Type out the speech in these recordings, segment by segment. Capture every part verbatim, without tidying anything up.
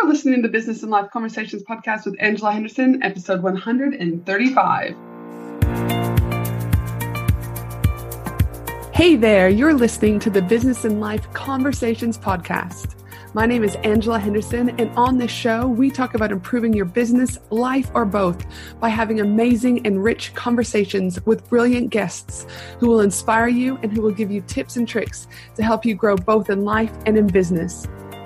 You're listening to the Business and Life Conversations podcast with Angela Henderson, episode one hundred thirty-five. Hey there, you're listening to the Business and Life Conversations podcast. My name is Angela Henderson, and on this show, we talk about improving your business, life, or both by having amazing and rich conversations with brilliant guests who will inspire you and who will give you tips and tricks to help you grow both in life and in business.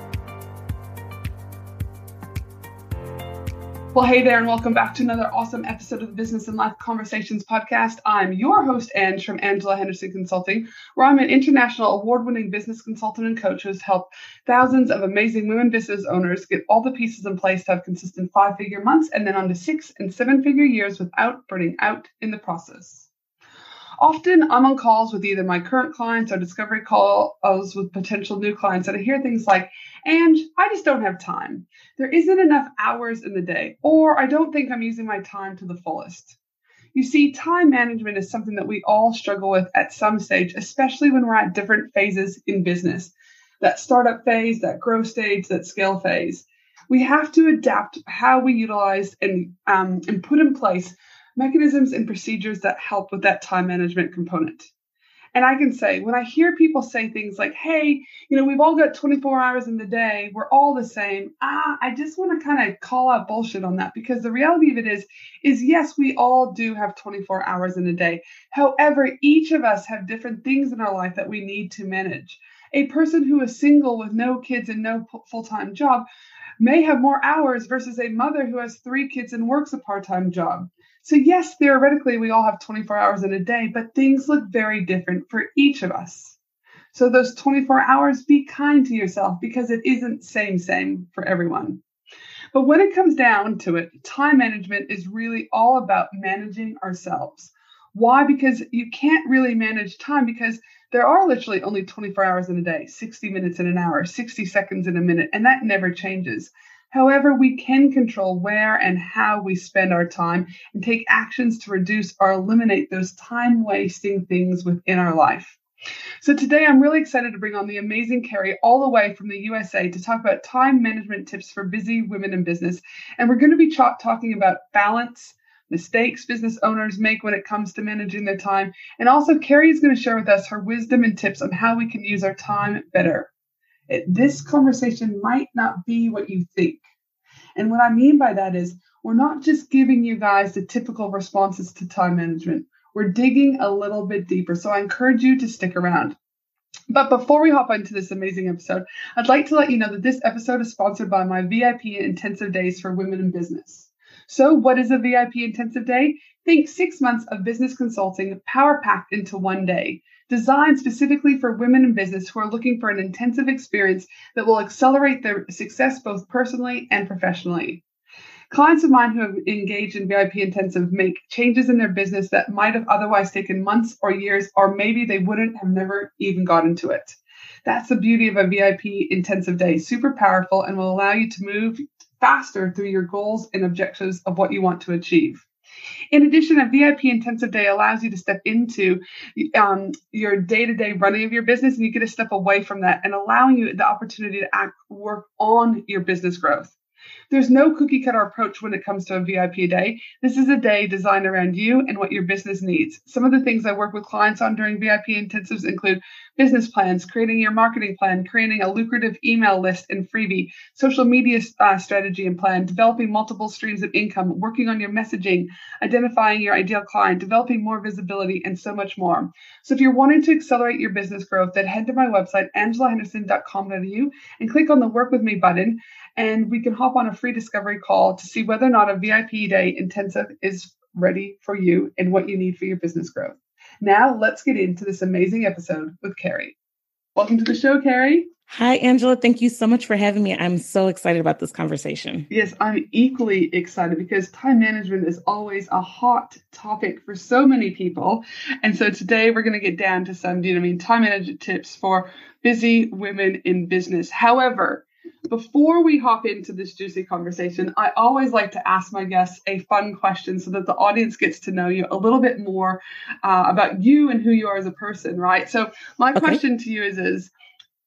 Well, hey there, and welcome back to another awesome episode of the Business and Life Conversations podcast. I'm your host, Ange, from Angela Henderson Consulting, where I'm an international award-winning business consultant and coach who's helped thousands of amazing women business owners get all the pieces in place to have consistent five-figure months and then on to six and seven-figure years without burning out in the process. Often I'm on calls with either my current clients or discovery calls with potential new clients, and I hear things like, Ange, I just don't have time. There isn't enough hours in the day, or I don't think I'm using my time to the fullest. You see, time management is something that we all struggle with at some stage, especially when we're at different phases in business. That startup phase, that growth stage, that scale phase. We have to adapt how we utilize and, um, and put in place mechanisms and procedures that help with that time management component. And I can say, when I hear people say things like, hey, you know, we've all got twenty-four hours in the day, we're all the same. Ah, I just want to kind of call out bullshit on that, because the reality of it is, is yes, we all do have twenty-four hours in a day. However, each of us have different things in our life that we need to manage. A person who is single with no kids and no full-time job may have more hours versus a mother who has three kids and works a part-time job. So yes, theoretically, we all have twenty-four hours in a day, but things look very different for each of us. So those twenty-four hours, be kind to yourself, because it isn't same, same for everyone. But when it comes down to it, time management is really all about managing ourselves. Why? Because you can't really manage time, because there are literally only twenty-four hours in a day, sixty minutes in an hour, sixty seconds in a minute, and that never changes. However, we can control where and how we spend our time and take actions to reduce or eliminate those time-wasting things within our life. So today, I'm really excited to bring on the amazing Carrie all the way from the U S A to talk about time management tips for busy women in business. And we're going to be ch- talking about balance, mistakes business owners make when it comes to managing their time. And also, Carrie is going to share with us her wisdom and tips on how we can use our time better. It, this conversation might not be what you think. And what I mean by that is, we're not just giving you guys the typical responses to time management. We're digging a little bit deeper. So I encourage you to stick around. But before we hop into this amazing episode, I'd like to let you know that this episode is sponsored by my V I P Intensive Days for Women in Business. So what is a V I P Intensive Day? Think six months of business consulting power-packed into one day, designed specifically for women in business who are looking for an intensive experience that will accelerate their success both personally and professionally. Clients of mine who have engaged in V I P Intensive make changes in their business that might have otherwise taken months or years, or maybe they wouldn't have never even got into it. That's the beauty of a V I P Intensive Day, super powerful, and will allow you to move faster through your goals and objectives of what you want to achieve. In addition, a V I P Intensive Day allows you to step into um, your day-to-day running of your business, and you get to step away from that and allowing you the opportunity to act, work on your business growth. There's no cookie cutter approach when it comes to a V I P day. This is a day designed around you and what your business needs. Some of the things I work with clients on during V I P intensives include business plans, creating your marketing plan, creating a lucrative email list and freebie, social media uh, strategy and plan, developing multiple streams of income, working on your messaging, identifying your ideal client, developing more visibility, and so much more. So if you're wanting to accelerate your business growth, then head to my website, angela henderson dot com dot a u, and click on the Work With Me button, and we can hop on a free discovery call to see whether or not a V I P Day intensive is ready for you and what you need for your business growth. Now, let's get into this amazing episode with Carrie. Welcome to the show, Carrie. Hi, Angela. Thank you so much for having me. I'm so excited about this conversation. Yes, I'm equally excited because time management is always a hot topic for so many people. And so today we're going to get down to some, you know, I mean, time management tips for busy women in business. However, before we hop into this juicy conversation, I always like to ask my guests a fun question so that the audience gets to know you a little bit more uh, about you and who you are as a person, right? So my okay. question to you is, is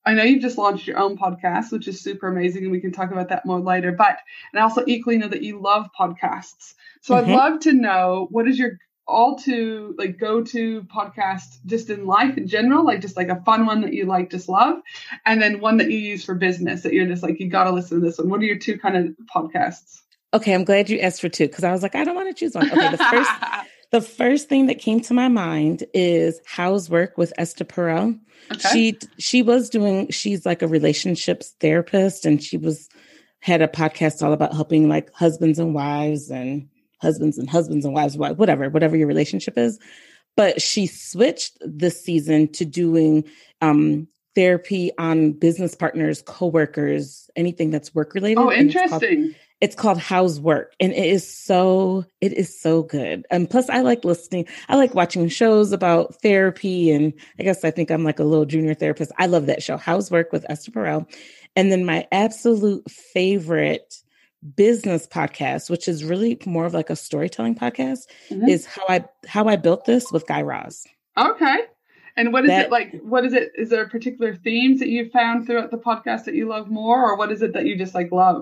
I know you've just launched your own podcast, which is super amazing, and we can talk about that more later. But, and I also equally know that you love podcasts. So mm-hmm. I'd love to know, what is your all to like go to podcast just in life in general, like just like a fun one that you like, just love, and then one that you use for business that you're just like, you got to listen to this one. What are your two kind of podcasts? Okay, I'm glad you asked for two, because I was like, I don't want to choose one. Okay, the first the first thing that came to my mind is How's Work with Esther Perel. Okay. She she was doing, she's like a relationships therapist, and she was had a podcast all about helping like husbands and wives and husbands and husbands and wives, whatever, whatever your relationship is. But she switched this season to doing um, therapy on business partners, coworkers, anything that's work related. Oh, interesting. It's called How's Work. And it is so, it is so good. And plus I like listening. I like watching shows about therapy. And I guess I think I'm like a little junior therapist. I love that show, How's Work with Esther Perel. And then my absolute favorite business podcast, which is really more of like a storytelling podcast, mm-hmm. is how I, how I built this with Guy Raz. Okay. And what is that, it like, what is it? Is there particular themes that you've found throughout the podcast that you love more, or what is it that you just like love?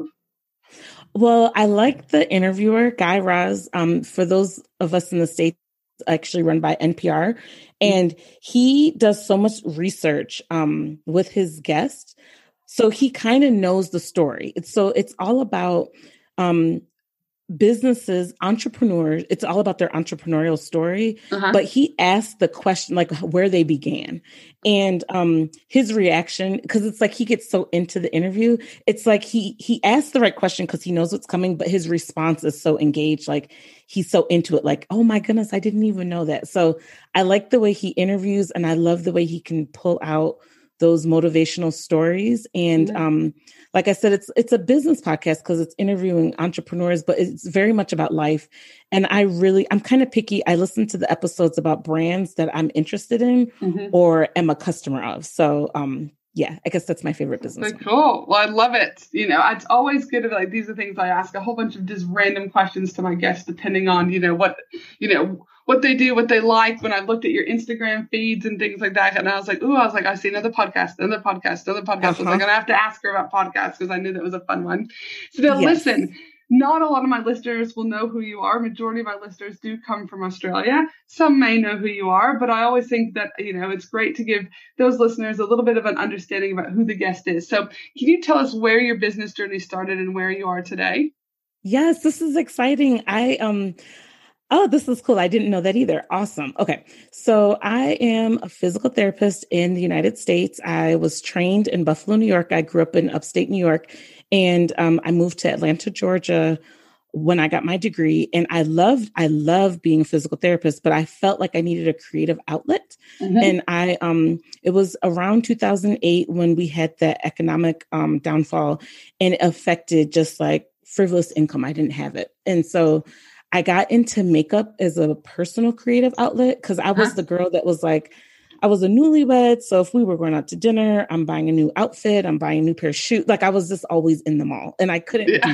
Well, I like the interviewer, Guy Raz. Um, for those of us in the States, actually run by N P R. And he does so much research um, with his guests. So he kind of knows the story. It's, so it's all about um, businesses, entrepreneurs. It's all about their entrepreneurial story. Uh-huh. But he asked the question, like where they began. And um, his reaction, because it's like he gets so into the interview. It's like he he asked the right question because he knows what's coming, but his response is so engaged. Like he's so into it. Like, oh my goodness, I didn't even know that. So I like the way he interviews, and I love the way he can pull out those motivational stories. And mm-hmm. um, like I said, it's it's a business podcast because it's interviewing entrepreneurs, but it's very much about life. And I really, I'm kind of picky. I listen to the episodes about brands that I'm interested in mm-hmm. or am a customer of. So um, yeah, I guess that's my favorite business. Very cool. Well, I love it. You know, it's always good to like, these are things I ask a whole bunch of just random questions to my guests, depending on, you know, what, you know, what they do, what they like. When I looked at your Instagram feeds and things like that, and I was like, ooh, I was like, I see another podcast, another podcast, another podcast. Uh-huh. I was like, I'm going to have to ask her about podcasts because I knew that was a fun one. So now yes. Listen, not a lot of my listeners will know who you are. Majority of my listeners do come from Australia. Some may know who you are, but I always think that, you know, it's great to give those listeners a little bit of an understanding about who the guest is. So can you tell us where your business journey started and where you are today? Yes, this is exciting. I, um, Oh, this is cool. I didn't know that either. Awesome. Okay. So I am a physical therapist in the United States. I was trained in Buffalo, New York. I grew up in upstate New York, and um, I moved to Atlanta, Georgia when I got my degree. And I loved, I loved being a physical therapist, but I felt like I needed a creative outlet. Mm-hmm. And I, um, it was around two thousand eight when we had that economic um, downfall, and it affected just like frivolous income. I didn't have it. And so I got into makeup as a personal creative outlet because I was huh? the girl that was like, I was a newlywed. So if we were going out to dinner, I'm buying a new outfit, I'm buying a new pair of shoes. Like I was just always in the mall, and I couldn't yeah, do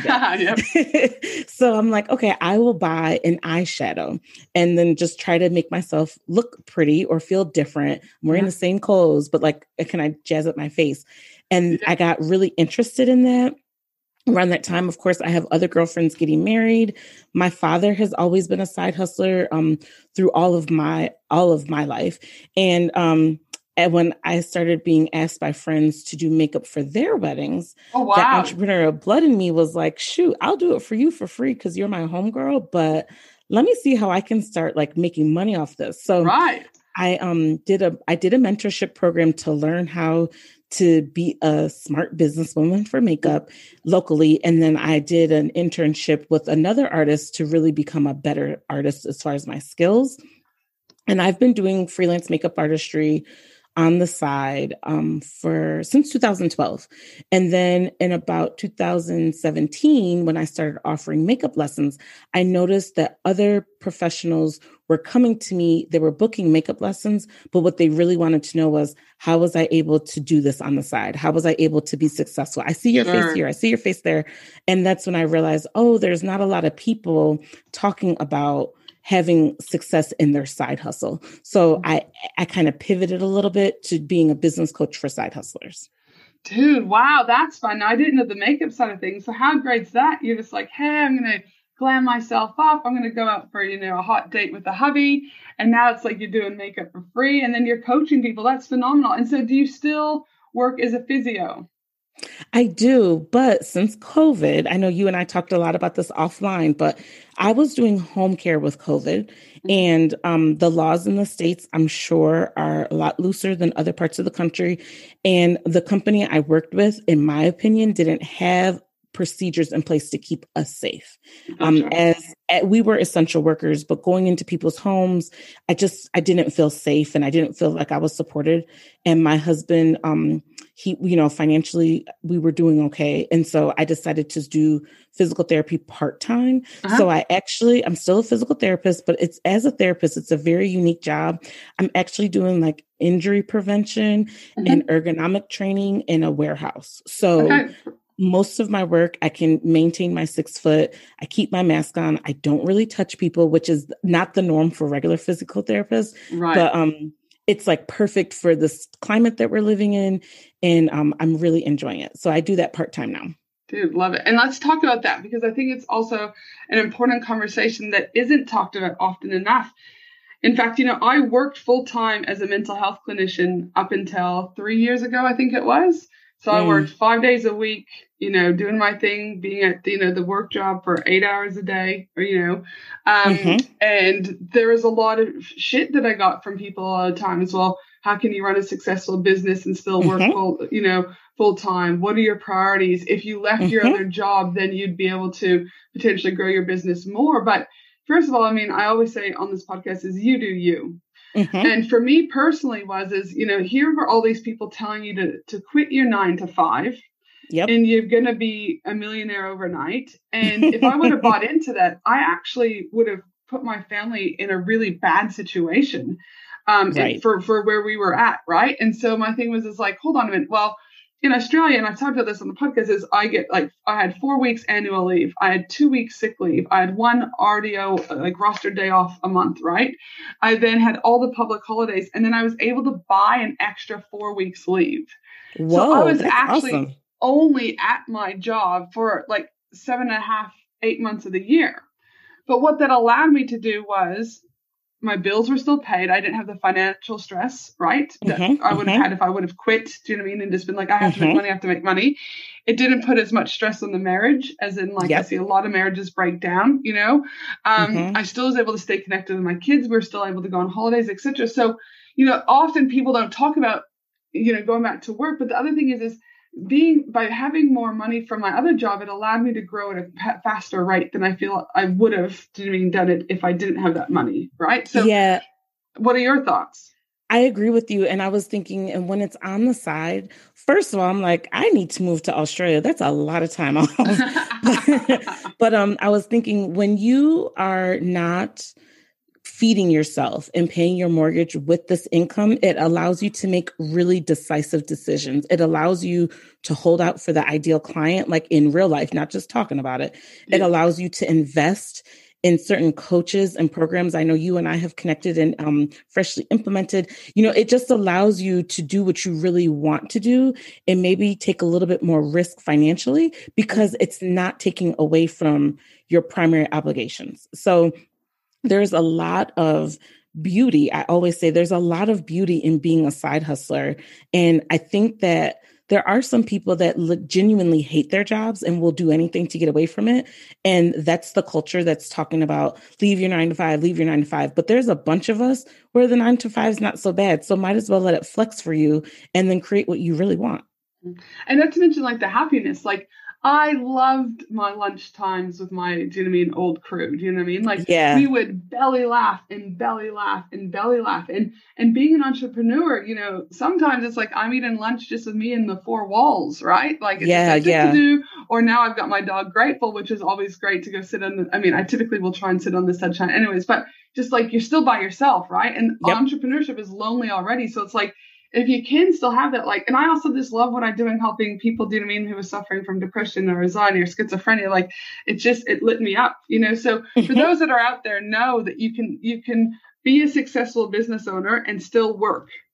that. So I'm like, okay, I will buy an eyeshadow and then just try to make myself look pretty or feel different. I'm wearing yeah. the same clothes, but like, can I jazz up my face? And yeah. I got really interested in that. Around that time, of course, I have other girlfriends getting married. My father has always been a side hustler um, through all of my all of my life. And, um, and when I started being asked by friends to do makeup for their weddings, oh, wow. that entrepreneurial blood in me was like, shoot, I'll do it for you for free because you're my homegirl. But let me see how I can start like making money off this. So right. I um, did a I did a mentorship program to learn how to be a smart businesswoman for makeup locally. And then I did an internship with another artist to really become a better artist as far as my skills. And I've been doing freelance makeup artistry on the side um, for since two thousand twelve. And then in about two thousand seventeen, when I started offering makeup lessons, I noticed that other professionals were coming to me. They were booking makeup lessons, but what they really wanted to know was, how was I able to do this on the side? How was I able to be successful? I see your sure. face here. I see your face there. And that's when I realized, oh, there's not a lot of people talking about having success in their side hustle. So I, I kind of pivoted a little bit to being a business coach for side hustlers. Dude, wow, that's fun. I didn't know the makeup side of things. So how great's that? You're just like, hey, I'm going to glam myself up. I'm going to go out for, you know, a hot date with a hubby. And now it's like you're doing makeup for free. And then you're coaching people. That's phenomenal. And so do you still work as a physio? I do, but since COVID, I know you and I talked a lot about this offline, but I was doing home care with COVID, and um, the laws in the States, I'm sure, are a lot looser than other parts of the country. And the company I worked with, in my opinion, didn't have procedures in place to keep us safe. Um, Gotcha. as, as we were essential workers, but going into people's homes, I just, I didn't feel safe, and I didn't feel like I was supported. And my husband, um, he, you know, financially, we were doing okay. And so I decided to do physical therapy part-time. Uh-huh. So I actually, I'm still a physical therapist, but it's as a therapist, it's a very unique job. I'm actually doing like injury prevention mm-hmm. and ergonomic training in a warehouse. So okay. most of my work, I can maintain my six foot. I keep my mask on. I don't really touch people, which is not the norm for regular physical therapists. Right. But um, it's like perfect for this climate that we're living in. And um, I'm really enjoying it. So I do that part-time now. Dude, love it. And let's talk about that, because I think it's also an important conversation that isn't talked about often enough. In fact, you know, I worked full-time as a mental health clinician up until three years ago, I think it was. So mm. I worked five days a week, you know, doing my thing, being at, you know, the work job for eight hours a day, or, you know, um, mm-hmm. and there was a lot of shit that I got from people all the time as well. How can you run a successful business and still work mm-hmm. full, you know, full time? What are your priorities? If you left mm-hmm. your other job, then you'd be able to potentially grow your business more. But first of all, I mean, I always say on this podcast is you do you. Mm-hmm. And for me personally was, is, you know, here were all these people telling you to, to quit your nine to five. Yep. And you're going to be a millionaire overnight. And if I would have bought into that, I actually would have put my family in a really bad situation um, right. for, for where we were at. Right. And so my thing was, is like, hold on a minute. Well, in Australia, and I've talked about this on the podcast, is I get like, I had four weeks annual leave. I had two weeks sick leave. I had one R D O, like roster day off a month, right? I then had all the public holidays, and then I was able to buy an extra four weeks leave. Whoa, so I was that's actually awesome. only at my job for like seven and a half, eight months of the year. But what that allowed me to do was, my bills were still paid. I didn't have the financial stress, right? That mm-hmm, I would have mm-hmm. had if I would have quit. Do you know what I mean? And just been like, I have mm-hmm. to make money, I have to make money. It didn't put as much stress on the marriage, as in like, yep. I see a lot of marriages break down, you know? Um, mm-hmm. I still was able to stay connected with my kids. We were still able to go on holidays, et cetera. So, you know, often people don't talk about, you know, going back to work. But the other thing is, is being, by having more money from my other job, it allowed me to grow at a p- faster rate than I feel I would have do you know, done it if I didn't have that money, right? So yeah. What are your thoughts? I agree with you. And I was thinking, and when it's on the side, first of all, I'm like, I need to move to Australia. That's a lot of time off. but, but um, I was thinking, when you are not feeding yourself and paying your mortgage with this income, it allows you to make really decisive decisions. It allows you to hold out for the ideal client, like in real life, not just talking about it. Yeah. It allows you to invest in certain coaches and programs. I know you and I have connected and um, freshly implemented. You know, it just allows you to do what you really want to do and maybe take a little bit more risk financially, because it's not taking away from your primary obligations. So there's a lot of beauty. I always say there's a lot of beauty in being a side hustler. And I think that there are some people that genuinely hate their jobs and will do anything to get away from it. And that's the culture that's talking about leave your nine to five, leave your nine to five. But there's a bunch of us where the nine to five is not so bad. So might as well let it flex for you and then create what you really want. And not to mention like the happiness, like I loved my lunch times with my, do you know what I mean, old crew. Do you know what I mean? Like yeah. we would belly laugh and belly laugh and belly laugh. And and being an entrepreneur, you know, sometimes it's like I'm eating lunch just with me in the four walls, right? Like it's yeah, yeah. to do. Or now I've got my dog Grateful, which is always great to go sit on the, I mean, I typically will try and sit on the sunshine anyways, but just like you're still by yourself, right? And yep. entrepreneurship is lonely already. So it's like, if you can still have that, like, and I also just love what I'm doing, helping people, do you know what I mean, who are suffering from depression or anxiety or schizophrenia. Like, it just, it lit me up, you know? So mm-hmm. for those that are out there, know that you can, you can be a successful business owner and still work.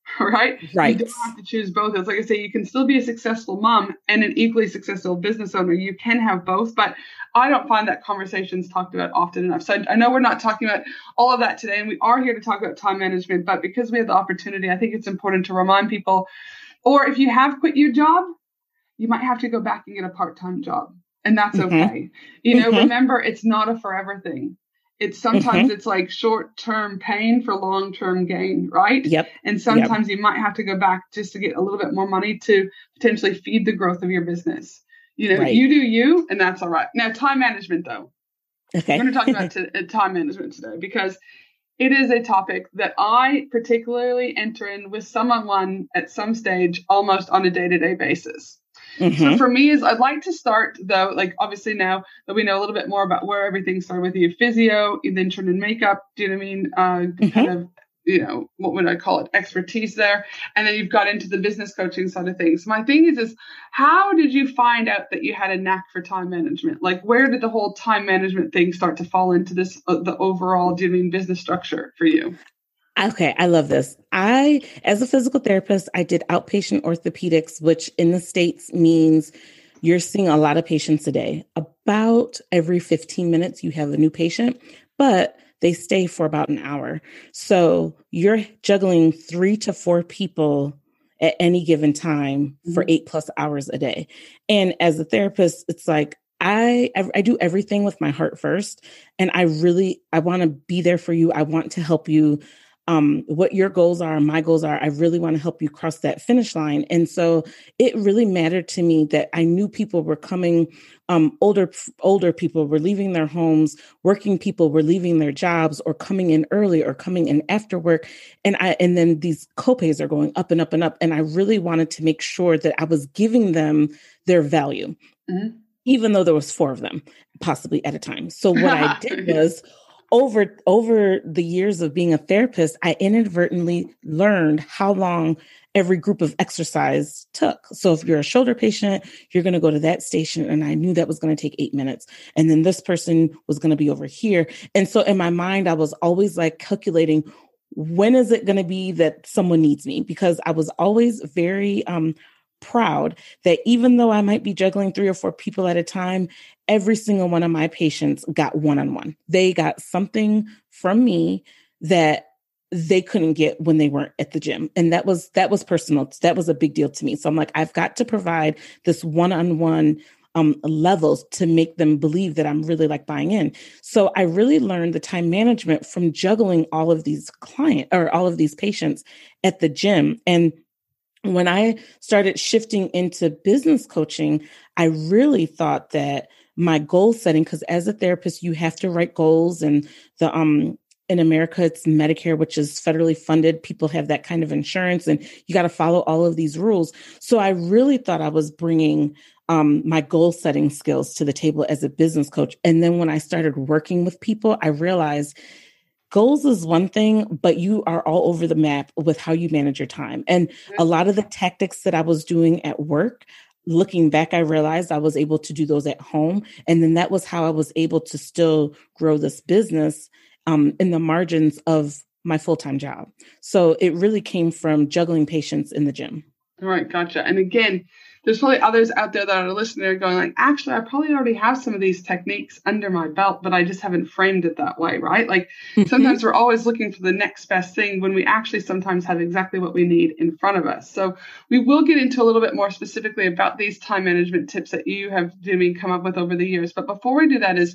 right? Right. You don't have to choose both. It's like I say, you can still be a successful mom and an equally successful business owner. You can have both, but I don't find that conversations talked about often enough. So I, I know we're not talking about all of that today, and we are here to talk about time management, but because we have the opportunity, I think it's important to remind people, or if you have quit your job, you might have to go back and get a part-time job. And that's Mm-hmm. okay. You know, Mm-hmm. remember, it's not a forever thing. It's sometimes Mm-hmm. it's like short-term pain for long-term gain, right? Yep. And sometimes Yep. you might have to go back just to get a little bit more money to potentially feed the growth of your business. You know, Right. you do you, and that's all right. Now, time management, though. Okay. We're going to talk about t- time management today because it is a topic that I particularly enter in with someone at some stage almost on a day-to-day basis. Mm-hmm. So for me, is I'd like to start, though, like obviously now that we know a little bit more about where everything started with you, physio, you then turned in makeup, do you know what I mean? Uh, Mm-hmm. Kind of, you know, what would I call it? Expertise there. And then you've got into the business coaching side of things. My thing is, is how did you find out that you had a knack for time management? Like, where did the whole time management thing start to fall into this, uh, the overall, do you mean business structure for you? Okay, I love this. I, as a physical therapist, I did outpatient orthopedics, which in the States means you're seeing a lot of patients a day. About every fifteen minutes, you have a new patient, but they stay for about an hour. So you're juggling three to four people at any given time for Mm-hmm. eight plus hours a day. And as a therapist, it's like, I, I do everything with my heart first. And I really, I want to be there for you. I want to help you. Um, what your goals are, my goals are, I really want to help you cross that finish line. And so it really mattered to me that I knew people were coming, um, older, older people were leaving their homes, working people were leaving their jobs or coming in early or coming in after work. And I, and then these copays are going up and up and up. And I really wanted to make sure that I was giving them their value, Mm-hmm. even though there was four of them possibly at a time. So what I did was, Over over the years of being a therapist, I inadvertently learned how long every group of exercise took. So if you're a shoulder patient, you're going to go to that station. And I knew that was going to take eight minutes. And then this person was going to be over here. And so in my mind, I was always like calculating, when is it going to be that someone needs me? Because I was always very um, proud that even though I might be juggling three or four people at a time, every single one of my patients got one-on-one. They got something from me that they couldn't get when they weren't at the gym. And that was, that was personal. That was a big deal to me. So I'm like, I've got to provide this one-on-one um, levels to make them believe that I'm really like buying in. So I really learned the time management from juggling all of these clients or all of these patients at the gym. And when I started shifting into business coaching, I really thought that my goal setting, because as a therapist, you have to write goals, and the um in America, it's Medicare, which is federally funded. People have that kind of insurance, and you got to follow all of these rules. So I really thought I was bringing um, my goal setting skills to the table as a business coach. And then when I started working with people, I realized goals is one thing, but you are all over the map with how you manage your time. And a lot of the tactics that I was doing at work, looking back, I realized I was able to do those at home. And then that was how I was able to still grow this business um, in the margins of my full-time job. So it really came from juggling patients in the gym. All right, gotcha. And again, there's probably others out there that are listening going like, actually, I probably already have some of these techniques under my belt, but I just haven't framed it that way, right? Like mm-hmm. sometimes we're always looking for the next best thing when we actually sometimes have exactly what we need in front of us. So we will get into a little bit more specifically about these time management tips that you have, Jimmy, come up with over the years. But before we do that is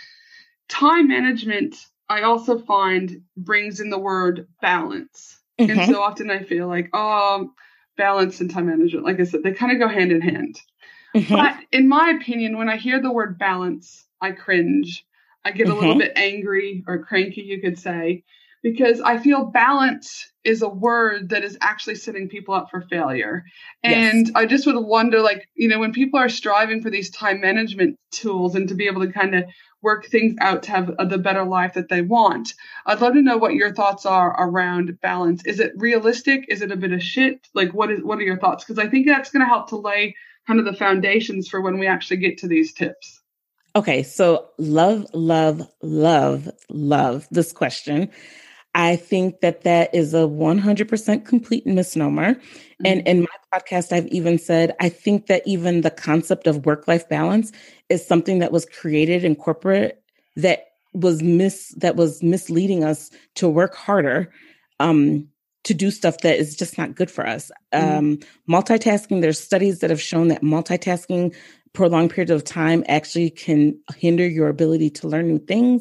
time management, I also find brings in the word balance. Mm-hmm. And so often I feel like, oh, balance and time management, like I said, they kind of go hand in hand. Mm-hmm. But in my opinion, when I hear the word balance, I cringe. I get mm-hmm. a little bit angry or cranky, you could say, because I feel balance is a word that is actually setting people up for failure. And yes. I just would wonder, like, you know, when people are striving for these time management tools and to be able to kind of work things out to have the better life that they want, I'd love to know what your thoughts are around balance. Is it realistic? Is it a bit of shit? Like, what is, what are your thoughts? Because I think that's going to help to lay kind of the foundations for when we actually get to these tips. Okay. So love, love, love, love this question. I think that that is a one hundred percent complete misnomer. Mm-hmm. And in my podcast, I've even said, I think that even the concept of work-life balance is something that was created in corporate that was mis that was misleading us to work harder, um, to do stuff that is just not good for us. Mm-hmm. Um, multitasking, there's studies that have shown that multitasking prolonged periods of time actually can hinder your ability to learn new things.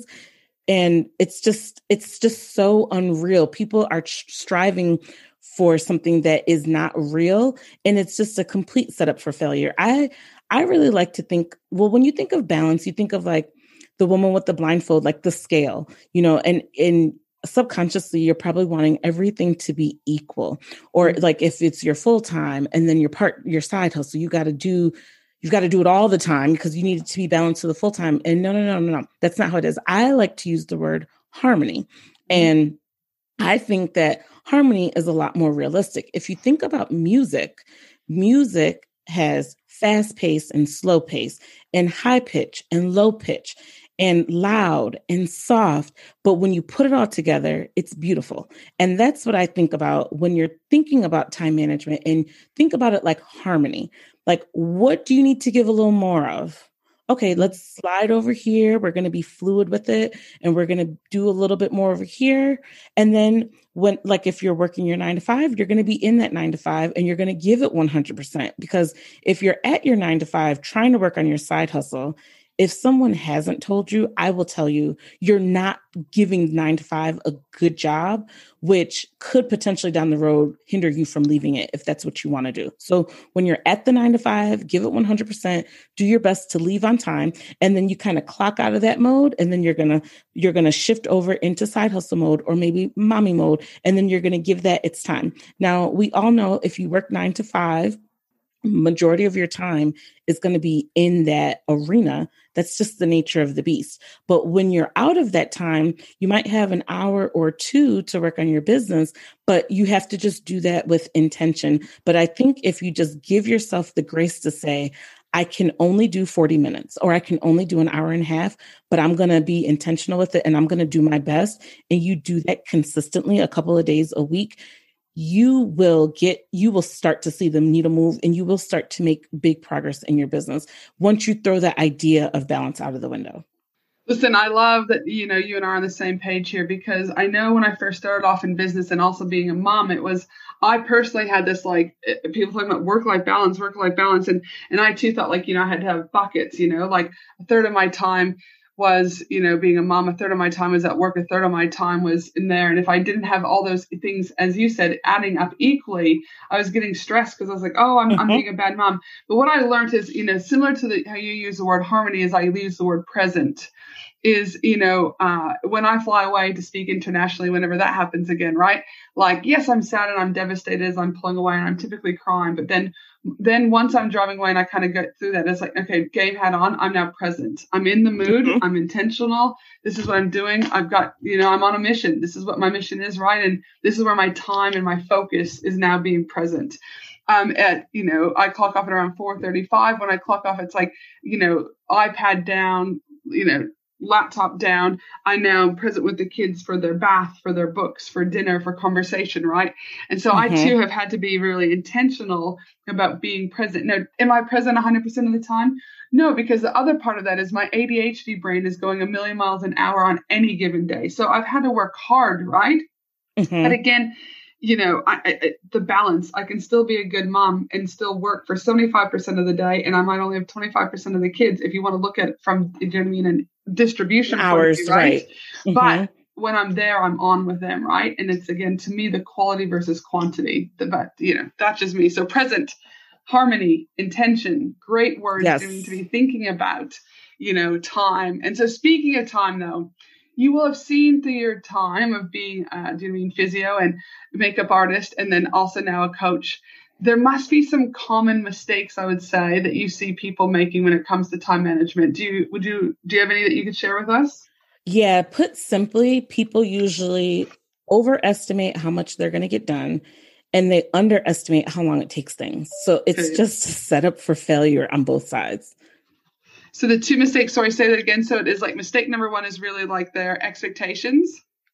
And it's just, it's just so unreal. People are ch- striving for something that is not real. And it's just a complete setup for failure. I, I really like to think, well, when you think of balance, you think of like the woman with the blindfold, like the scale, you know, and, and subconsciously, you're probably wanting everything to be equal. Or like if it's your full time and then your part, your side hustle, you got to do You've got to do it all the time because you need it to be balanced to the full time. And no, no, no, no, no. That's not how it is. I like to use the word harmony. And I think that harmony is a lot more realistic. If you think about music, music has fast pace and slow pace and high pitch and low pitch and loud and soft. But when you put it all together, it's beautiful. And that's what I think about when you're thinking about time management, and think about it like harmony. Like, what do you need to give a little more of? Okay, let's slide over here. We're going to be fluid with it. And we're going to do a little bit more over here. And then when, like, if you're working your nine to five, you're going to be in that nine to five and you're going to give it one hundred percent. Because if you're at your nine to five trying to work on your side hustle, if someone hasn't told you, I will tell you, you're not giving nine to five a good job, which could potentially down the road hinder you from leaving it if that's what you want to do. So when you're at the nine to five, give it one hundred percent, do your best to leave on time. And then you kind of clock out of that mode. And then you're going to, you're going to shift over into side hustle mode or maybe mommy mode. And then you're going to give that its time. Now, we all know if you work nine to five, majority of your time is going to be in that arena. That's just the nature of the beast. But when you're out of that time, you might have an hour or two to work on your business, but you have to just do that with intention. But I think if you just give yourself the grace to say, I can only do forty minutes or I can only do an hour and a half, but I'm going to be intentional with it and I'm going to do my best. And you do that consistently a couple of days a week, you will get, you will start to see the needle move and you will start to make big progress in your business once you throw that idea of balance out of the window. Listen, I love that, you know, you and I are on the same page here, because I know when I first started off in business and also being a mom, it was, I personally had this, like, people talking about work-life balance, work-life balance. And, and I too thought, like, you know, I had to have buckets, you know, like a third of my time was, you know, being a mom, a third of my time was at work, a third of my time was in there. And if I didn't have all those things, as you said, adding up equally, I was getting stressed because I was like, oh, I'm, mm-hmm. I'm being a bad mom. But what I learned is, you know, similar to the, how you use the word harmony as I use the word present, is, you know, uh, when I fly away to speak internationally, whenever that happens again, right? Like, yes, I'm sad and I'm devastated as I'm pulling away and I'm typically crying. But then then once I'm driving away and I kind of get through that, it's like, okay, game hat on. I'm now present. I'm in the mood. Mm-hmm. I'm intentional. This is what I'm doing. I've got, you know, I'm on a mission. This is what my mission is, right? And this is where my time and my focus is now being present. Um, at, you know, I clock off at around four thirty-five. When I clock off, it's like, you know, iPad down, you know, laptop down. I'm now present with the kids for their bath, for their books, for dinner, for conversation, right? And so mm-hmm. I too have had to be really intentional about being present. Now, am I present one hundred percent of the time? No, because the other part of that is my A D H D brain is going a million miles an hour on any given day. So I've had to work hard, right? Mm-hmm. But again, you know, I, I, the balance, I can still be a good mom and still work for seventy-five percent of the day. And I might only have twenty-five percent of the kids, if you want to look at it from, you know what I mean, and distribution hours, view, right? right. Mm-hmm. But when I'm there, I'm on with them, right? And it's, again, to me, the quality versus quantity. The, but, you know, that's just me. So present, harmony, intention, great words yes. to be thinking about, you know, time. And so speaking of time, though, you will have seen through your time of being, uh, do you mean physio and makeup artist, and then also now a coach, there must be some common mistakes, I would say, that you see people making when it comes to time management. Do you, would you, do you have any that you could share with us? Yeah. Put simply, people usually overestimate how much they're going to get done, and they underestimate how long it takes things. So it's okay. just set up for failure on both sides. So the two mistakes, sorry, say that again. So it is like mistake number one is really like their expectations.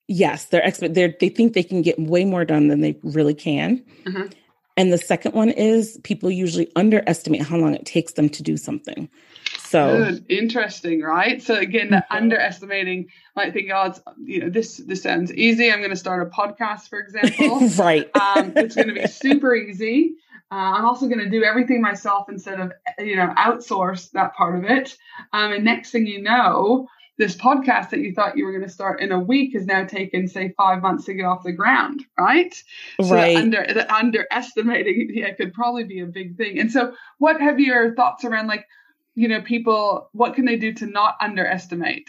Yes, they're expert. They they think they can get way more done than they really can. Uh-huh. And the second one is people usually underestimate how long it takes them to do something. So good, interesting, right? So again, the mm-hmm. underestimating might think, oh, it's, you know, this this sounds easy. I'm going to start a podcast, for example. Right. um, it's going to be super easy. Uh, I'm also going to do everything myself instead of, you know, outsource that part of it. Um, and next thing you know, this podcast that you thought you were going to start in a week has now taken, say, five months to get off the ground, right? So right. The, under, the underestimating, yeah, could probably be a big thing. And so what have your thoughts around, like, you know, people, what can they do to not underestimate?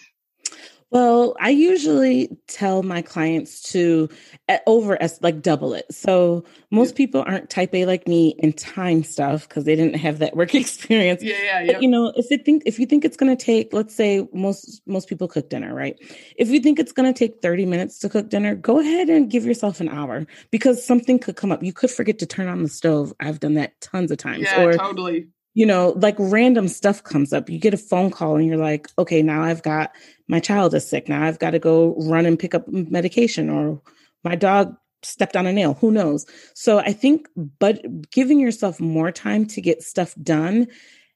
Well, I usually tell my clients to uh, over like double it. So most yeah. people aren't type A like me and time stuff because they didn't have that work experience. Yeah, yeah, yeah. But, you know, if it think if you think it's going to take, let's say most most people cook dinner, right? If you think it's going to take thirty minutes to cook dinner, go ahead and give yourself an hour because something could come up. You could forget to turn on the stove. I've done that tons of times. Yeah, or, totally. You know, like random stuff comes up. You get a phone call and you're like, okay, now I've got my child is sick. Now I've got to go run and pick up medication, or my dog stepped on a nail. Who knows? So I think, but giving yourself more time to get stuff done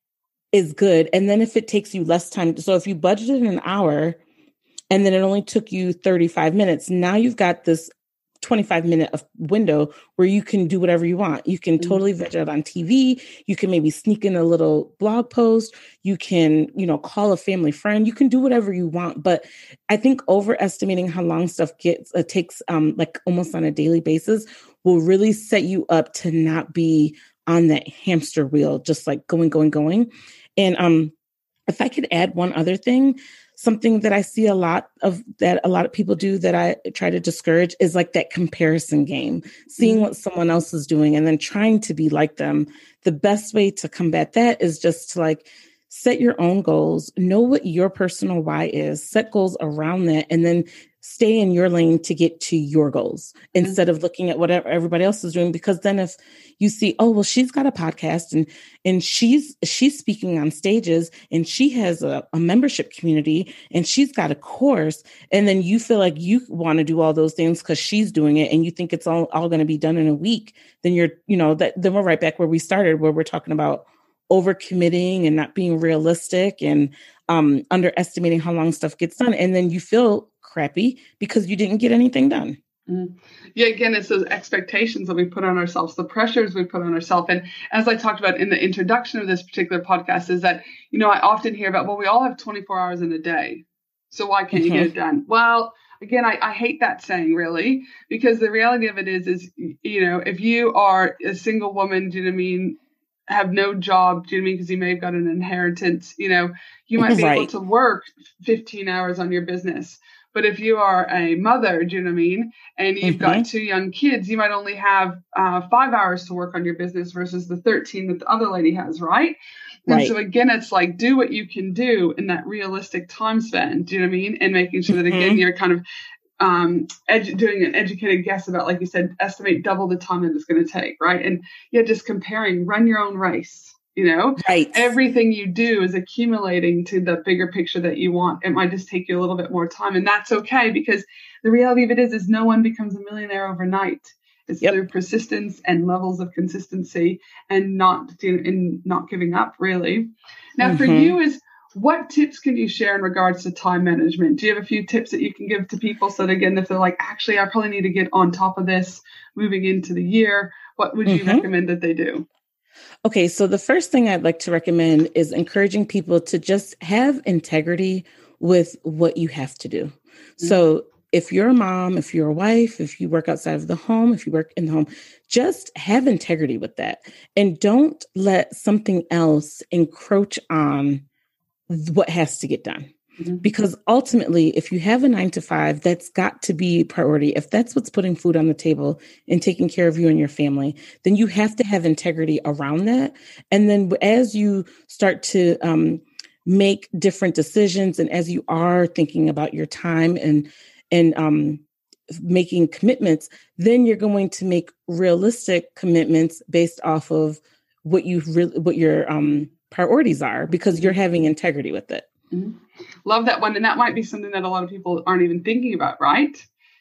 is good. And then if it takes you less time, so if you budgeted an hour and then it only took you thirty-five minutes, now you've got this twenty-five minute window where you can do whatever you want. You can totally veg out on T V. You can maybe sneak in a little blog post. You can, you know, call a family friend. You can do whatever you want. But I think overestimating how long stuff gets uh, takes um, like almost on a daily basis will really set you up to not be on that hamster wheel, just like going, going, going. And um, if I could add one other thing, something that I see a lot of that a lot of people do that I try to discourage is like that comparison game, seeing mm-hmm. what someone else is doing and then trying to be like them. The best way to combat that is just to like set your own goals, know what your personal why is, set goals around that, and then stay in your lane to get to your goals mm-hmm. instead of looking at whatever everybody else is doing. Because then if you see, oh, well, she's got a podcast and and she's she's speaking on stages and she has a, a membership community and she's got a course, and then you feel like you want to do all those things because she's doing it and you think it's all, all going to be done in a week, then you're, you know, that then we're right back where we started, where we're talking about overcommitting and not being realistic and um, underestimating how long stuff gets done. And then you feel crappy because you didn't get anything done. Mm. Yeah, again, it's those expectations that we put on ourselves, the pressures we put on ourselves. And as I talked about in the introduction of this particular podcast, is that, you know, I often hear about, well, we all have twenty-four hours in a day. So why can't mm-hmm. you get it done? Well, again, I, I hate that saying, really, because the reality of it is, is, you know, if you are a single woman, do you know what I mean, have no job, do you know what I mean, because you may have got an inheritance, you know, you might be right. able to work fifteen hours on your business. But if you are a mother, do you know what I mean, and you've mm-hmm. got two young kids, you might only have uh, five hours to work on your business versus the thirteen that the other lady has, right? And right. so again, it's like, do what you can do in that realistic time span, do you know what I mean? And making sure that, again, mm-hmm. you're kind of um, edu- doing an educated guess about, like you said, estimate double the time that it's going to take, right? And yeah, just comparing, run your own race. You know, right. Everything you do is accumulating to the bigger picture that you want. It might just take you a little bit more time, and that's okay, because the reality of it is, is no one becomes a millionaire overnight. It's yep. through persistence and levels of consistency and not in not giving up, really. Now, mm-hmm. for you, is what tips can you share in regards to time management? Do you have a few tips that you can give to people so that, again, if they're like, actually, I probably need to get on top of this moving into the year, what would you mm-hmm. recommend that they do? Okay, so the first thing I'd like to recommend is encouraging people to just have integrity with what you have to do. Mm-hmm. So if you're a mom, if you're a wife, if you work outside of the home, if you work in the home, just have integrity with that. And don't let something else encroach on what has to get done. Mm-hmm. Because ultimately, if you have a nine to five, that's got to be priority. If that's what's putting food on the table and taking care of you and your family, then you have to have integrity around that. And then as you start to um, make different decisions, and as you are thinking about your time and and um, making commitments, then you're going to make realistic commitments based off of what you really what your um, priorities are, because you're having integrity with it. Mm-hmm. Love that one. And that might be something that a lot of people aren't even thinking about, right?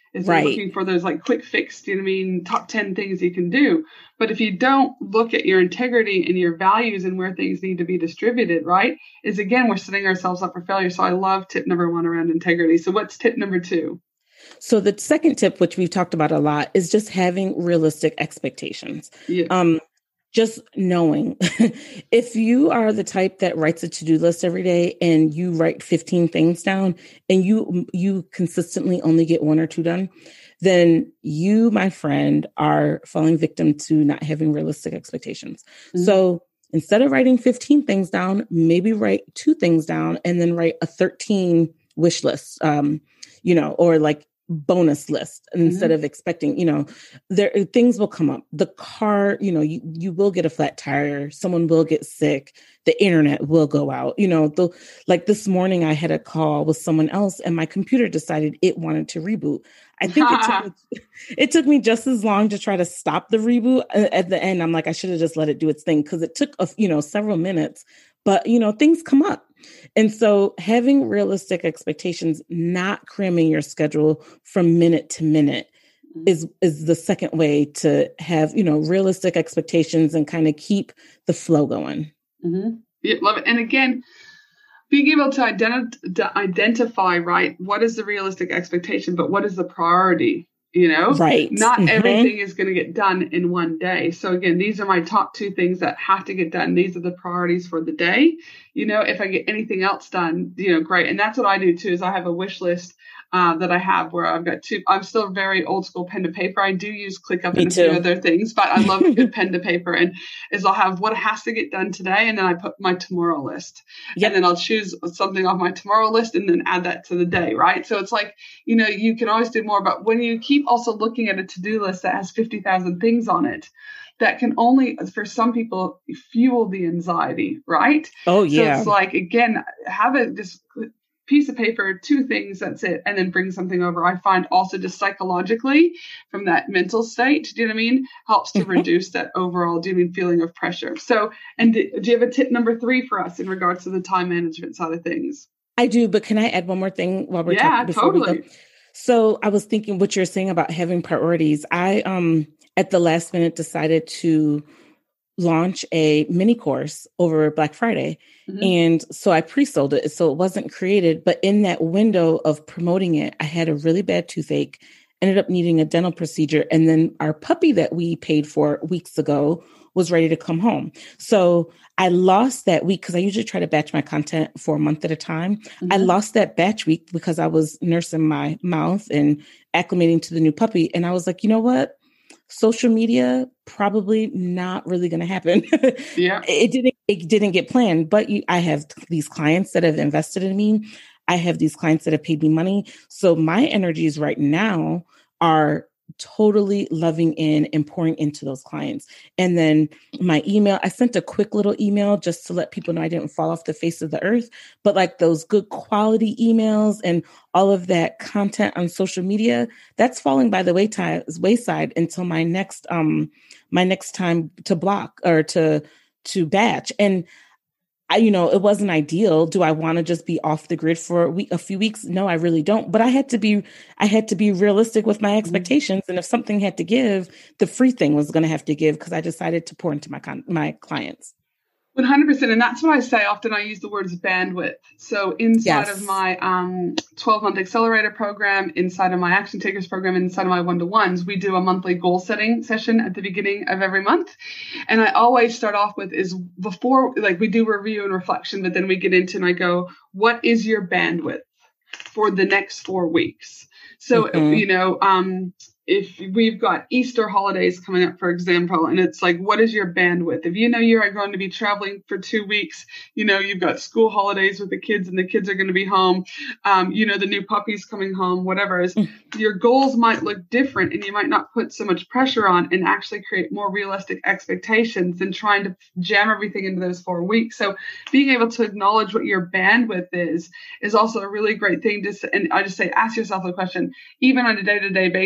is they're Right. looking for those like quick fix, do you know what I mean, top ten things you can do. But if you don't look at your integrity and your values and where things need to be distributed, right, is again, we're setting ourselves up for failure. So I love tip number one around integrity. So what's tip number two? So the second tip, which we've talked about a lot, is just having realistic expectations. Yeah. Um, just knowing if you are the type that writes a to-do list every day and you write fifteen things down and you you consistently only get one or two done, then you, my friend, are falling victim to not having realistic expectations. Mm-hmm. So instead of writing fifteen things down, maybe write two things down and then write a thirteen wish list, um, you know, or like bonus list instead mm-hmm. of expecting, you know, there things will come up. The car, you know, you, you will get a flat tire. Someone will get sick. The internet will go out. You know, the, like this morning I had a call with someone else and my computer decided it wanted to reboot. I think it took, me, it took me just as long to try to stop the reboot. At the end, I'm like, I should have just let it do its thing because it took, a, you know, several minutes. But, you know, things come up. And so having realistic expectations, not cramming your schedule from minute to minute mm-hmm. is, is the second way to have, you know, realistic expectations and kind of keep the flow going. Mm-hmm. Yeah, love it. And again, being able to, identi- to identify, right, what is the realistic expectation, but what is the priority? You know, right. Not mm-hmm. everything is going to get done in one day. So again, these are my top two things that have to get done. These are the priorities for the day. You know, if I get anything else done, you know, great. And that's what I do too, is I have a wish list uh, that I have where I've got two. I'm still very old school pen to paper. I do use ClickUp Me and a too. few other things, but I love a good pen to paper. And is I'll have what has to get done today, and then I put my tomorrow list. Yep. And then I'll choose something off my tomorrow list and then add that to the day, right? So it's like, you know, you can always do more. But when you keep also looking at a to-do list that has fifty thousand things on it, that can only, for some people, fuel the anxiety, right? Oh, yeah. So it's like, again, have it just piece of paper, two things, that's it, and then bring something over. I find also just psychologically from that mental state, do you know what I mean, helps to mm-hmm. reduce that overall, do you mean, feeling of pressure. So, and do, do you have a tip number three for us in regards to the time management side of things? I do, but can I add one more thing while we're yeah, talking before totally. we go? So I was thinking what you're saying about having priorities. I, um, at the last minute, decided to launch a mini course over Black Friday. Mm-hmm. And so I pre-sold it. So it wasn't created, but in that window of promoting it, I had a really bad toothache, ended up needing a dental procedure. And then our puppy that we paid for weeks ago was ready to come home. So I lost that week because I usually try to batch my content for a month at a time. Mm-hmm. I lost that batch week because I was nursing my mouth and acclimating to the new puppy. And I was like, you know what? Social media, probably not really going to happen. Yeah, it didn't. It didn't get planned. But you, I have these clients that have invested in me. I have these clients that have paid me money. So my energies right now are totally loving in and pouring into those clients. And then my email, I sent a quick little email just to let people know I didn't fall off the face of the earth, but like those good quality emails and all of that content on social media, that's falling by the wayside, wayside until my next, um, my next time to block or to, to batch. And I, you know, it wasn't ideal. Do I want to just be off the grid for a week, a few weeks? No, I really don't. But I had to be, I had to be realistic with my expectations. And if something had to give, the free thing was going to have to give because I decided to pour into my con- my clients. one hundred percent. And that's what I say. Often I use the words bandwidth. So inside Yes. of my um, twelve-month accelerator program, inside of my action takers program, inside of my one-to-ones, we do a monthly goal setting session at the beginning of every month. And I always start off with is before, like we do review and reflection, but then we get into and I go, what is your bandwidth for the next four weeks? So, mm-hmm. you know, um, if we've got Easter holidays coming up, for example, and it's like, what is your bandwidth? If you know you're going to be traveling for two weeks, you know, you've got school holidays with the kids and the kids are going to be home, um, you know, the new puppy's coming home, whatever is, your goals might look different and you might not put so much pressure on and actually create more realistic expectations than trying to jam everything into those four weeks. So being able to acknowledge what your bandwidth is, is also a really great thing to, and I just say, ask yourself the question, even on a day-to-day basis,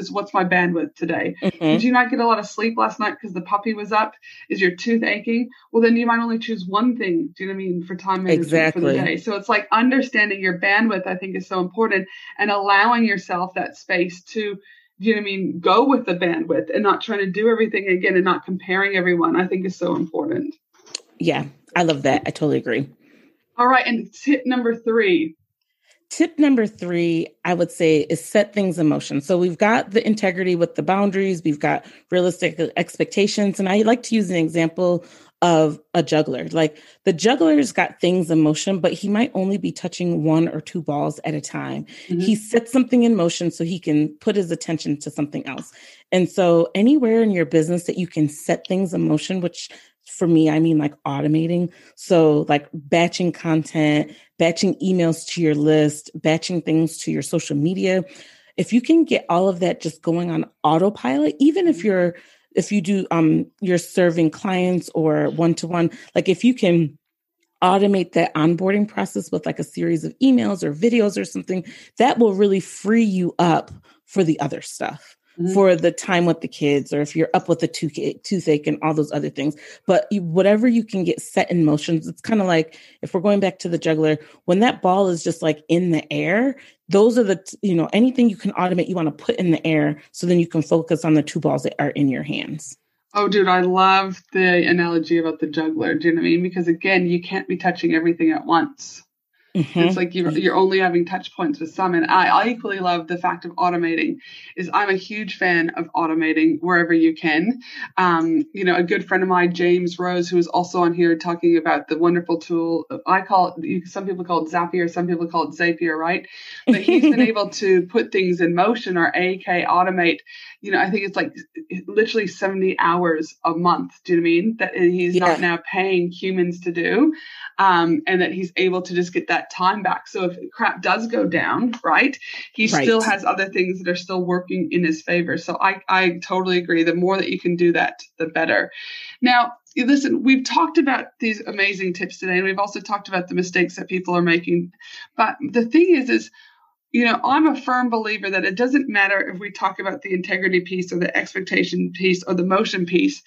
is what's my bandwidth today? Mm-hmm. Did you not get a lot of sleep last night because the puppy was up? Is your tooth aching? Well, then you might only choose one thing, do you know what I mean, for time management Exactly. for the day. So it's like understanding your bandwidth, I think, is so important, and allowing yourself that space to, do you know what I mean, go with the bandwidth and not trying to do everything again and not comparing everyone, I think is so important. Yeah, I love that. I totally agree. All right. And tip number three. Tip number three, I would say, is set things in motion. So we've got the integrity with the boundaries. We've got realistic expectations. And I like to use an example of a juggler. Like the juggler's got things in motion, but he might only be touching one or two balls at a time. Mm-hmm. He sets something in motion so he can put his attention to something else. And so anywhere in your business that you can set things in motion, which for me, I mean like automating. So like batching content, batching emails to your list, batching things to your social media. If you can get all of that just going on autopilot, even if you're, if you do, um, you're serving clients or one-to-one, like if you can automate that onboarding process with like a series of emails or videos or something, that will really free you up for the other stuff. Mm-hmm. For the time with the kids, or if you're up with the toothache and all those other things. But you, whatever you can get set in motion, it's kind of like, if we're going back to the juggler, when that ball is just like in the air, those are the, you know, anything you can automate, you want to put in the air so then you can focus on the two balls that are in your hands. Oh, dude, I love the analogy about the juggler. Do you know what I mean? Because again, you can't be touching everything at once. Mm-hmm. It's like you're, you're only having touch points with some. And I, I equally love the fact of automating. Is I'm a huge fan of automating wherever you can. Um, you know, a good friend of mine, James Rose, who is also on here talking about the wonderful tool. I call it, some people call it Zapier, some people call it Zapier, right? But he's been able to put things in motion, or A K automate. You know, I think it's like literally seventy hours a month. Do you know what I mean? That he's yeah. not now paying humans to do. Um, and that he's able to just get that time back. So if crap does go down, right, he right. still has other things that are still working in his favor. So I, I totally agree. The more that you can do that, the better. Now, listen, we've talked about these amazing tips today, and we've also talked about the mistakes that people are making. But the thing is, is, you know, I'm a firm believer that it doesn't matter if we talk about the integrity piece or the expectation piece or the motion piece.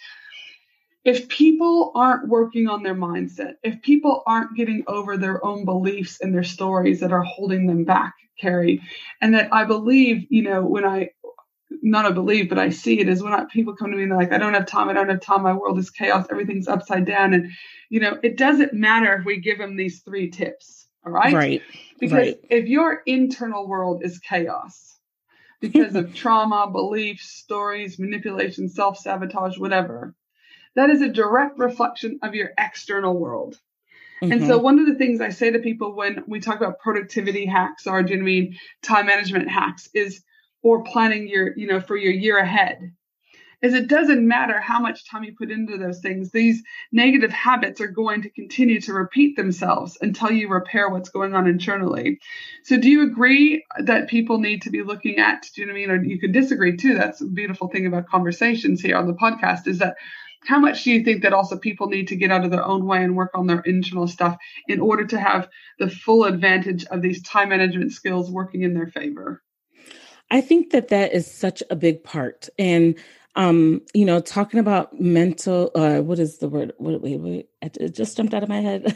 If people aren't working on their mindset, if people aren't getting over their own beliefs and their stories that are holding them back, Carrie, and that I believe, you know, when I, not I believe, but I see it is when I, people come to me and they're like, I don't have time, I don't have time, my world is chaos, everything's upside down. And, you know, it doesn't matter if we give them these three tips, all right? Right. Because right. if your internal world is chaos because of trauma, beliefs, stories, manipulation, self-sabotage, whatever, that is a direct reflection of your external world. Mm-hmm. And so one of the things I say to people when we talk about productivity hacks, or do you know what I mean, time management hacks, is, or planning your, you know, for your year ahead, is it doesn't matter how much time you put into those things. These negative habits are going to continue to repeat themselves until you repair what's going on internally. So do you agree that people need to be looking at, do you know what I mean? Or you could disagree too. That's a beautiful thing about conversations here on the podcast, is that how much do you think that also people need to get out of their own way and work on their internal stuff in order to have the full advantage of these time management skills working in their favor? I think that that is such a big part. And, um, you know, talking about mental, uh, what is the word? Wait, wait, wait. It just jumped out of my head.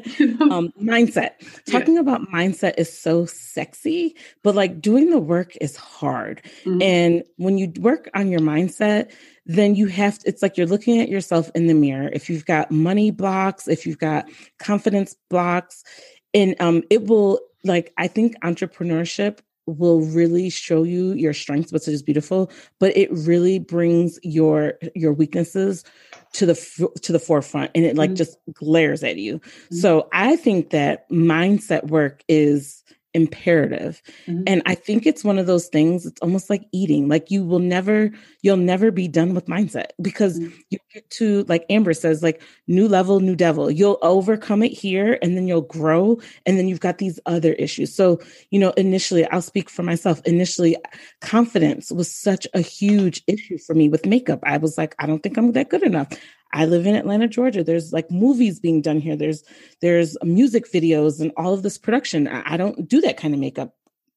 um, mindset. Talking yeah. about mindset is so sexy, but like doing the work is hard. Mm-hmm. And when you work on your mindset, then you have to, it's like you're looking at yourself in the mirror. If you've got money blocks, if you've got confidence blocks, and um, it will, like, I think entrepreneurship will really show you your strengths, which is beautiful, but it really brings your your weaknesses to the to the forefront, and it like mm-hmm. just glares at you. Mm-hmm. So I think that mindset work is imperative. Mm-hmm. And I think it's one of those things, it's almost like eating. Like you will never, you'll never be done with mindset, because mm-hmm. you get to, like Amber says, like new level, new devil. You'll overcome it here and then you'll grow. And then you've got these other issues. So, you know, initially, I'll speak for myself. Initially, confidence was such a huge issue for me with makeup. I was like, I don't think I'm that good enough. I live in Atlanta, Georgia. There's like movies being done here. There's there's music videos and all of this production. I, I don't do that kind of makeup.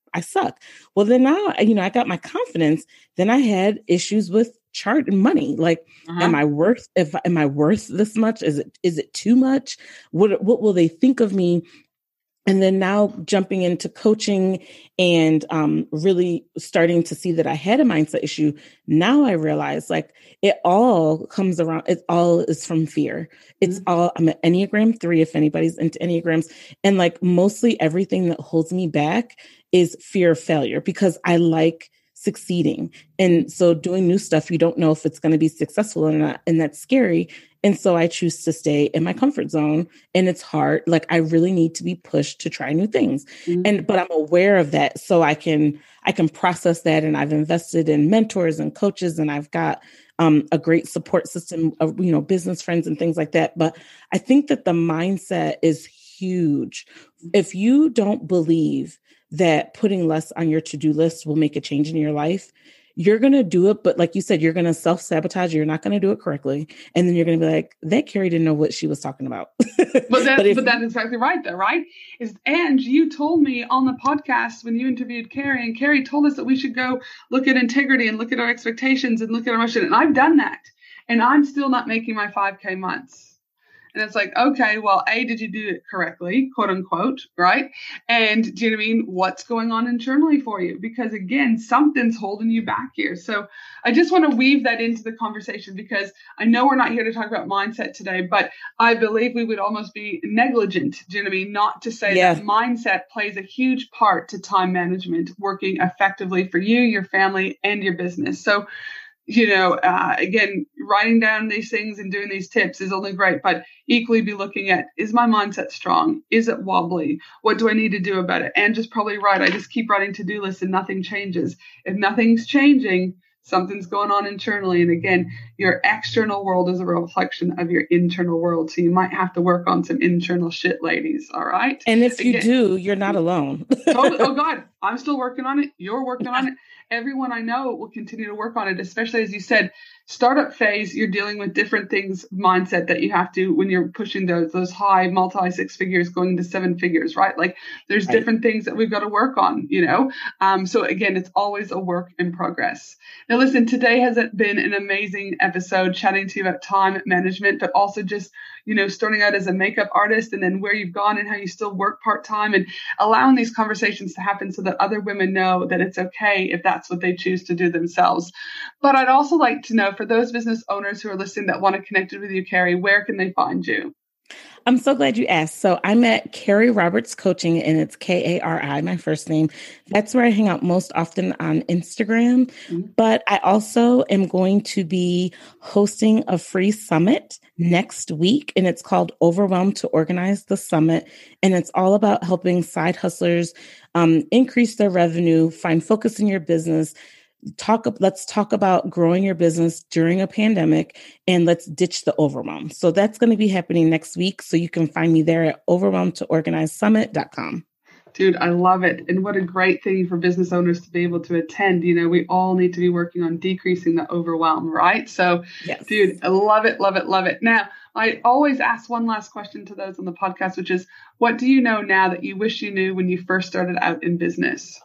I suck. Well, then now, you know, I got my confidence. Then I had issues with chart and money. Like, Uh-huh. am I worth, if am I worth this much? Is it, is it too much? What, what will they think of me? And then now jumping into coaching and um, really starting to see that I had a mindset issue. Now I realize like it all comes around. It all is from fear. It's mm-hmm. all, I'm an Enneagram three, if anybody's into Enneagrams. And like mostly everything that holds me back is fear of failure because I like succeeding. And so doing new stuff, you don't know if it's going to be successful or not. And that's scary. And so I choose to stay in my comfort zone, and it's hard. Like I really need to be pushed to try new things. Mm-hmm. And, but I'm aware of that. So I can, I can process that. And I've invested in mentors and coaches, and I've got um, a great support system of, you know, business friends and things like that. But I think that the mindset is huge. If you don't believe that putting less on your to-do list will make a change in your life, you're going to do it. But like you said, you're going to self-sabotage. You're not going to do it correctly. And then you're going to be like, that Carrie didn't know what she was talking about. but, that, but, if, but that's exactly right though, right? Is and you told me on the podcast when you interviewed Carrie, and Carrie told us that we should go look at integrity and look at our expectations and look at our emotion. And I've done that. And I'm still not making my five K months. And it's like, okay, well, A, did you do it correctly, quote unquote, right? And do you know what I mean? What's going on internally for you? Because again, something's holding you back here. So I just want to weave that into the conversation because I know we're not here to talk about mindset today, but I believe we would almost be negligent, do you know what I mean? Not to say yeah. that mindset plays a huge part to time management, working effectively for you, your family, and your business. So you know, uh, again, writing down these things and doing these tips is only great, but equally be looking at, is my mindset strong? Is it wobbly? What do I need to do about it? And just probably right. I just keep writing to-do lists and nothing changes. If nothing's changing, something's going on internally. And again, your external world is a reflection of your internal world. So you might have to work on some internal shit, ladies. All right. And if you again, do, you're not alone. totally, oh God, I'm still working on it. You're working on it. Everyone I know will continue to work on it, especially as you said, startup phase, you're dealing with different things, mindset that you have to, when you're pushing those, those high multi six figures going to seven figures, right? Like there's right. different things that we've got to work on, you know? Um, so again, it's always a work in progress. Now, listen, today has been an amazing episode chatting to you about time management, but also just, you know, starting out as a makeup artist and then where you've gone and how you still work part-time and allowing these conversations to happen so that other women know that it's okay if that's what they choose to do themselves. But I'd also like to know, for those business owners who are listening that want to connect with you, Carrie, where can they find you? I'm so glad you asked. So I'm at Carrie Roberts Coaching, and it's K A R I, my first name. That's where I hang out most often on Instagram. Mm-hmm. But I also am going to be hosting a free summit next week, and it's called Overwhelmed to Organize the Summit. And it's all about helping side hustlers um, increase their revenue, find focus in your business, Talk. Let's talk about growing your business during a pandemic, and let's ditch the overwhelm. So that's going to be happening next week. So you can find me there at overwhelmed to organize summit dot com. Dude, I love it. And what a great thing for business owners to be able to attend. You know, we all need to be working on decreasing the overwhelm, right? So, yes. Dude, I love it, love it, love it. Now, I always ask one last question to those on the podcast, which is, what do you know now that you wish you knew when you first started out in business?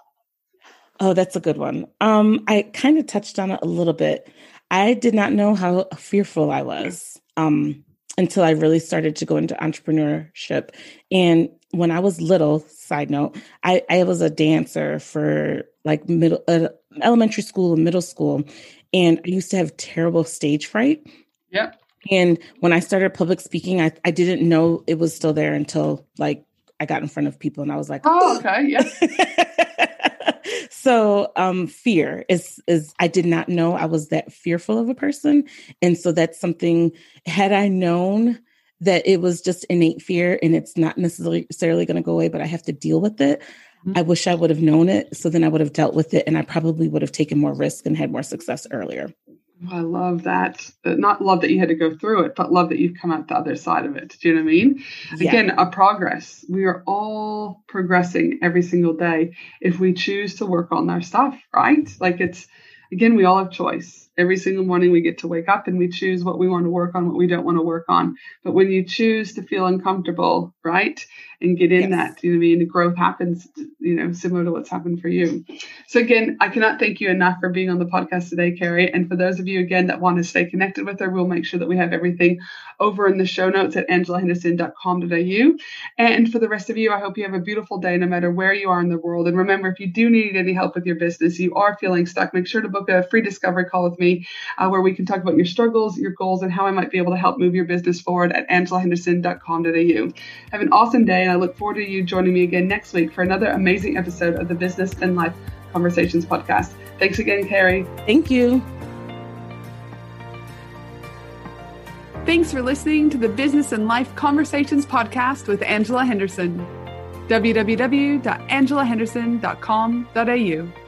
Oh, that's a good one. Um, I kind of touched on it a little bit. I did not know how fearful I was um, until I really started to go into entrepreneurship. And when I was little, side note, I, I was a dancer for like middle, uh, elementary school and middle school. And I used to have terrible stage fright. Yep. And when I started public speaking, I, I didn't know it was still there until like I got in front of people and I was like, oh, okay. Yeah. So um, fear is, is, I did not know I was that fearful of a person. And so that's something, had I known that it was just innate fear and it's not necessarily, necessarily going to go away, but I have to deal with it. Mm-hmm. I wish I would have known it. So then I would have dealt with it and I probably would have taken more risk and had more success earlier. I love that. Not love that you had to go through it, but love that you've come out the other side of it. Do you know what I mean? Yeah. Again, a progress. We are all progressing every single day if we choose to work on our stuff, right? Like it's, again, we all have choice. Every single morning we get to wake up and we choose what we want to work on, what we don't want to work on. But when you choose to feel uncomfortable, right, and get in yes. that, you know what I mean, growth happens, you know, similar to what's happened for you. So again, I cannot thank you enough for being on the podcast today, Carrie. And for those of you, again, that want to stay connected with her, we'll make sure that we have everything over in the show notes at angela henderson dot com dot a u. And for the rest of you, I hope you have a beautiful day, no matter where you are in the world. And remember, if you do need any help with your business, you are feeling stuck, make sure to book a free discovery call with me uh, where we can talk about your struggles, your goals, and how I might be able to help move your business forward at angela henderson dot com dot a u. Have an awesome day, and I look forward to you joining me again next week for another amazing episode of the Business and Life Conversations podcast. Thanks again, Carrie. Thank you. Thanks for listening to the Business and Life Conversations podcast with Angela Henderson. w w w dot angela henderson dot com dot a u